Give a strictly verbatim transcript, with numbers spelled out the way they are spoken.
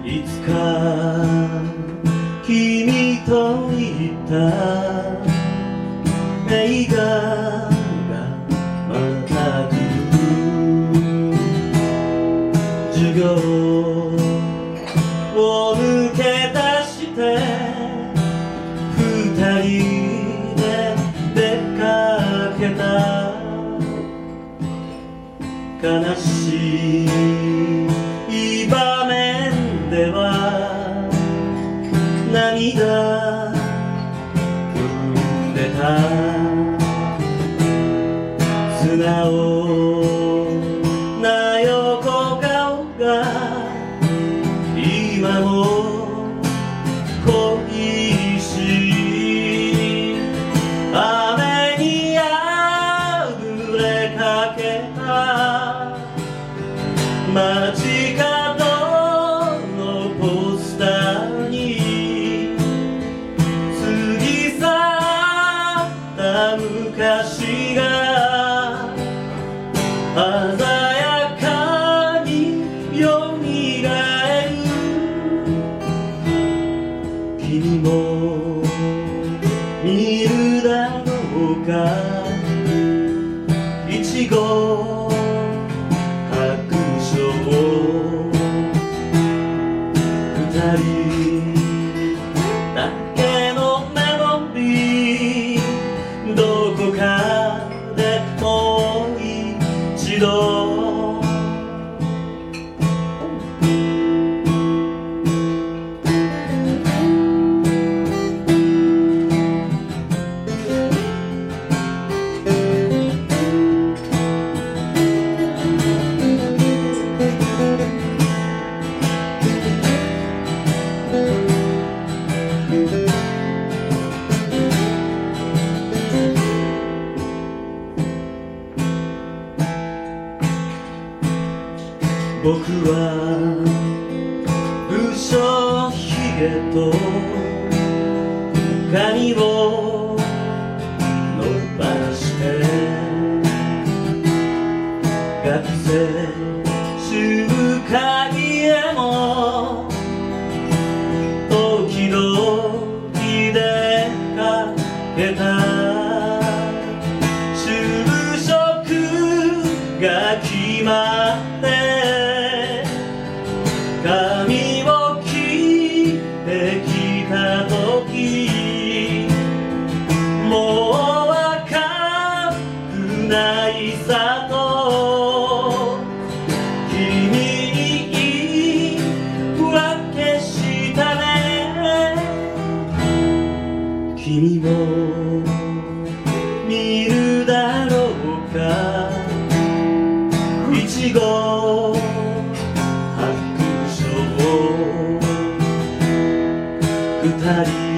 いつか君と行った映画がまた来る。授業を抜け出して二人で出かけた。悲しい場面では涙踏んでた。素直な横顔が今も恋しい。雨にあふれかけた街角のポスターに過ぎ去った昔が鮮やかによみがえる。君も見るだろうか、いちご白書を二人だけのメモリー、どこかでもう一度僕は無精ひげと髪を伸ばして学生集会へも時々出かけた。就職が決まって髪を切ってきた時、もう若くないさと君に言い訳したね。君も見るだろうか、いちご二人